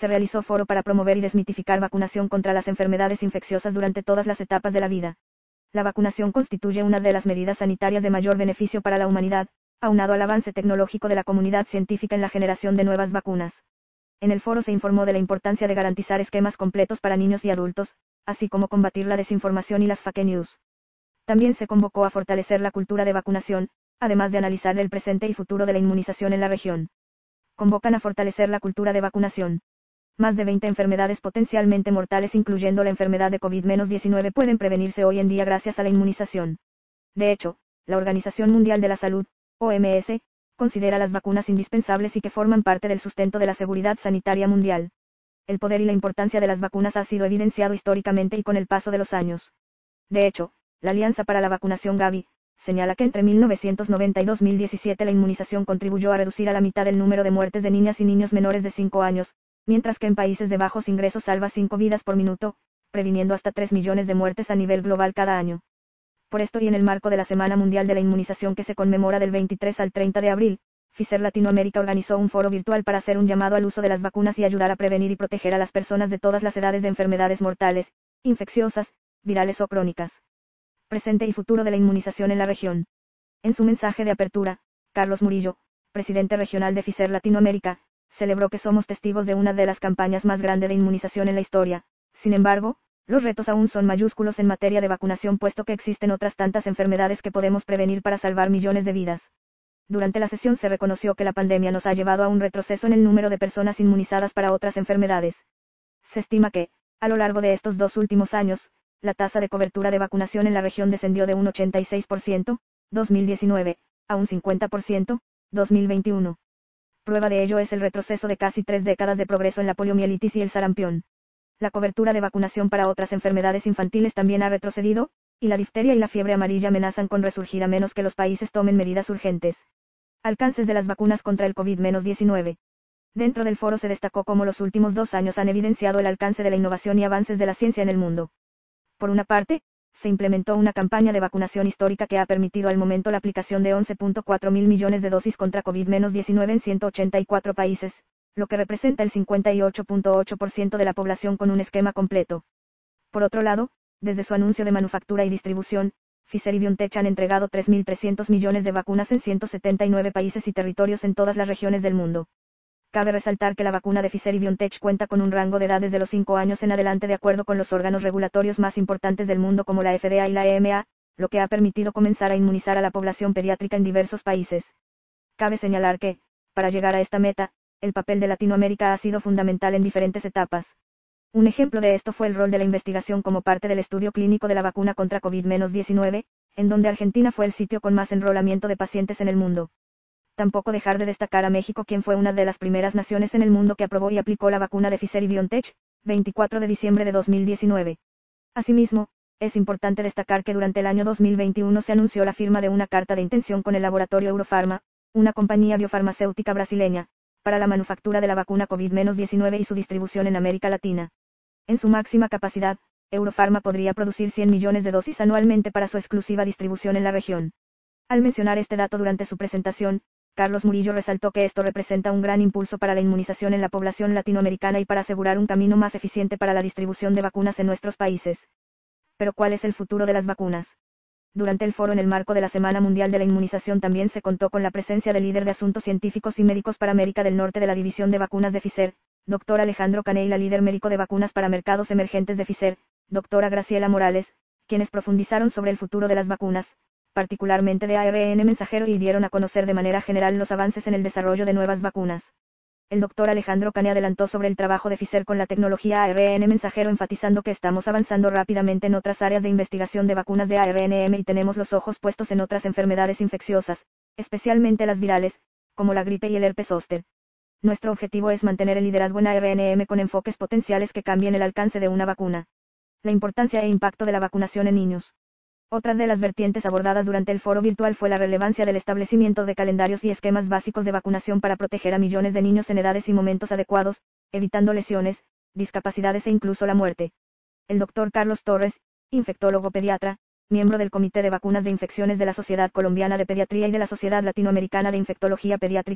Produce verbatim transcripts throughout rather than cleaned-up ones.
se realizó foro para promover y desmitificar vacunación contra las enfermedades infecciosas durante todas las etapas de la vida. La vacunación constituye una de las medidas sanitarias de mayor beneficio para la humanidad, aunado al avance tecnológico de la comunidad científica en la generación de nuevas vacunas. En el foro se informó de la importancia de garantizar esquemas completos para niños y adultos, así como combatir la desinformación y las fake news. También se convocó a fortalecer la cultura de vacunación, además de analizar el presente y futuro de la inmunización en la región. Convocan a fortalecer la cultura de vacunación. Más de veinte enfermedades potencialmente mortales, incluyendo la enfermedad de COVID diecinueve, pueden prevenirse hoy en día gracias a la inmunización. De hecho, la Organización Mundial de la Salud, O M S, considera las vacunas indispensables y que forman parte del sustento de la seguridad sanitaria mundial. El poder y la importancia de las vacunas ha sido evidenciado históricamente y con el paso de los años. De hecho, la Alianza para la Vacunación Gavi señala que entre mil novecientos noventa y dos mil diecisiete la inmunización contribuyó a reducir a la mitad el número de muertes de niñas y niños menores de cinco años, mientras que en países de bajos ingresos salva cinco vidas por minuto, previniendo hasta tres millones de muertes a nivel global cada año. Por esto y en el marco de la Semana Mundial de la Inmunización que se conmemora del veintitrés al treinta de abril, Pfizer Latinoamérica organizó un foro virtual para hacer un llamado al uso de las vacunas y ayudar a prevenir y proteger a las personas de todas las edades de enfermedades mortales, infecciosas, virales o crónicas. Presente y futuro de la inmunización en la región. En su mensaje de apertura, Carlos Murillo, presidente regional de Pfizer Latinoamérica, celebró que somos testigos de una de las campañas más grandes de inmunización en la historia. Sin embargo, los retos aún son mayúsculos en materia de vacunación, puesto que existen otras tantas enfermedades que podemos prevenir para salvar millones de vidas. Durante la sesión se reconoció que la pandemia nos ha llevado a un retroceso en el número de personas inmunizadas para otras enfermedades. Se estima que, a lo largo de estos dos últimos años, la tasa de cobertura de vacunación en la región descendió de un ochenta y seis por ciento, dos mil diecinueve, a un cincuenta por ciento, dos mil veintiuno. Prueba de ello es el retroceso de casi tres décadas de progreso en la poliomielitis y el sarampión. La cobertura de vacunación para otras enfermedades infantiles también ha retrocedido, y la difteria y la fiebre amarilla amenazan con resurgir a menos que los países tomen medidas urgentes. Alcances de las vacunas contra el COVID diecinueve. Dentro del foro se destacó cómo los últimos dos años han evidenciado el alcance de la innovación y avances de la ciencia en el mundo. Por una parte, se implementó una campaña de vacunación histórica que ha permitido al momento la aplicación de once punto cuatro mil millones de dosis contra COVID diecinueve en ciento ochenta y cuatro países, lo que representa el cincuenta y ocho punto ocho por ciento de la población con un esquema completo. Por otro lado, desde su anuncio de manufactura y distribución, Pfizer y BioNTech han entregado tres mil trescientos millones de vacunas en ciento setenta y nueve países y territorios en todas las regiones del mundo. Cabe resaltar que la vacuna de Pfizer y BioNTech cuenta con un rango de edad desde los cinco años en adelante de acuerdo con los órganos regulatorios más importantes del mundo como la F D A y la E M A, lo que ha permitido comenzar a inmunizar a la población pediátrica en diversos países. Cabe señalar que, para llegar a esta meta, el papel de Latinoamérica ha sido fundamental en diferentes etapas. Un ejemplo de esto fue el rol de la investigación como parte del estudio clínico de la vacuna contra COVID diecinueve, en donde Argentina fue el sitio con más enrolamiento de pacientes en el mundo. Tampoco dejar de destacar a México, quien fue una de las primeras naciones en el mundo que aprobó y aplicó la vacuna de Pfizer y BioNTech, veinticuatro de diciembre de dos mil diecinueve. Asimismo, es importante destacar que durante el año dos mil veintiuno se anunció la firma de una carta de intención con el laboratorio Eurofarma, una compañía biofarmacéutica brasileña, para la manufactura de la vacuna COVID diecinueve y su distribución en América Latina. En su máxima capacidad, Eurofarma podría producir cien millones de dosis anualmente para su exclusiva distribución en la región. Al mencionar este dato durante su presentación, Carlos Murillo resaltó que esto representa un gran impulso para la inmunización en la población latinoamericana y para asegurar un camino más eficiente para la distribución de vacunas en nuestros países. Pero ¿cuál es el futuro de las vacunas? Durante el foro en el marco de la Semana Mundial de la Inmunización también se contó con la presencia del líder de asuntos científicos y médicos para América del Norte de la División de Vacunas de Pfizer, doctor Alejandro Caney, y la líder médico de vacunas para mercados emergentes de Pfizer, doctora Graciela Morales, quienes profundizaron sobre el futuro de las vacunas, particularmente de A R N mensajero, y dieron a conocer de manera general los avances en el desarrollo de nuevas vacunas. El doctor Alejandro Caney adelantó sobre el trabajo de Pfizer con la tecnología A R N mensajero, enfatizando que estamos avanzando rápidamente en otras áreas de investigación de vacunas de A R N M y tenemos los ojos puestos en otras enfermedades infecciosas, especialmente las virales, como la gripe y el herpes zóster. Nuestro objetivo es mantener el liderazgo en A R N M con enfoques potenciales que cambien el alcance de una vacuna. La importancia e impacto de la vacunación en niños. Otra de las vertientes abordadas durante el foro virtual fue la relevancia del establecimiento de calendarios y esquemas básicos de vacunación para proteger a millones de niños en edades y momentos adecuados, evitando lesiones, discapacidades e incluso la muerte. El doctor Carlos Torres, infectólogo pediatra, miembro del Comité de Vacunas de Infecciones de la Sociedad Colombiana de Pediatría y de la Sociedad Latinoamericana de Infectología Pediátrica,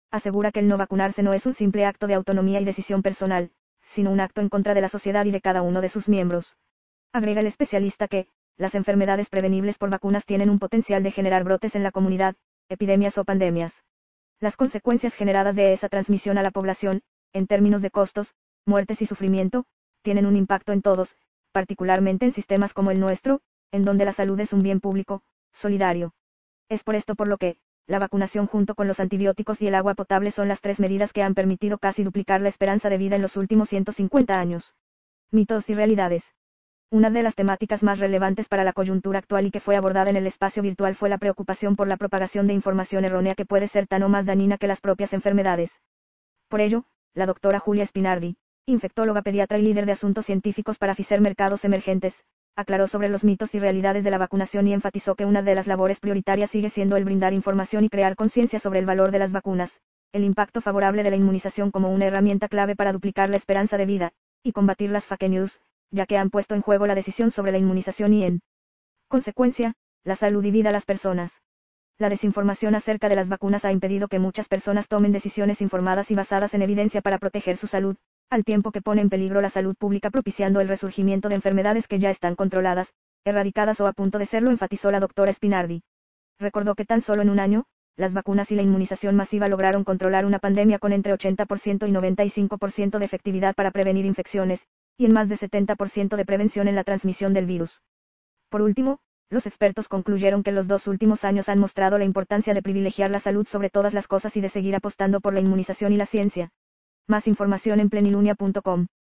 asegura que el no vacunarse no es un simple acto de autonomía y decisión personal, sino un acto en contra de la sociedad y de cada uno de sus miembros. Agrega el especialista que, las enfermedades prevenibles por vacunas tienen un potencial de generar brotes en la comunidad, epidemias o pandemias. Las consecuencias generadas de esa transmisión a la población, en términos de costos, muertes y sufrimiento, tienen un impacto en todos, particularmente en sistemas como el nuestro, en donde la salud es un bien público, solidario. Es por esto por lo que, la vacunación junto con los antibióticos y el agua potable son las tres medidas que han permitido casi duplicar la esperanza de vida en los últimos ciento cincuenta años. Mitos y realidades. Una de las temáticas más relevantes para la coyuntura actual y que fue abordada en el espacio virtual fue la preocupación por la propagación de información errónea que puede ser tan o más dañina que las propias enfermedades. Por ello, la doctora Julia Spinardi, infectóloga pediatra y líder de asuntos científicos para Pfizer Mercados Emergentes, aclaró sobre los mitos y realidades de la vacunación y enfatizó que una de las labores prioritarias sigue siendo el brindar información y crear conciencia sobre el valor de las vacunas, el impacto favorable de la inmunización como una herramienta clave para duplicar la esperanza de vida, y combatir las fake news, ya que han puesto en juego la decisión sobre la inmunización y en consecuencia, la salud y vida de las personas. La desinformación acerca de las vacunas ha impedido que muchas personas tomen decisiones informadas y basadas en evidencia para proteger su salud, al tiempo que pone en peligro la salud pública propiciando el resurgimiento de enfermedades que ya están controladas, erradicadas o a punto de serlo, enfatizó la doctora Spinardi. Recordó que tan solo en un año, las vacunas y la inmunización masiva lograron controlar una pandemia con entre ochenta por ciento y noventa y cinco por ciento de efectividad para prevenir infecciones, y en más de setenta por ciento de prevención en la transmisión del virus. Por último, los expertos concluyeron que los dos últimos años han mostrado la importancia de privilegiar la salud sobre todas las cosas y de seguir apostando por la inmunización y la ciencia. Más información en plenilunia punto com.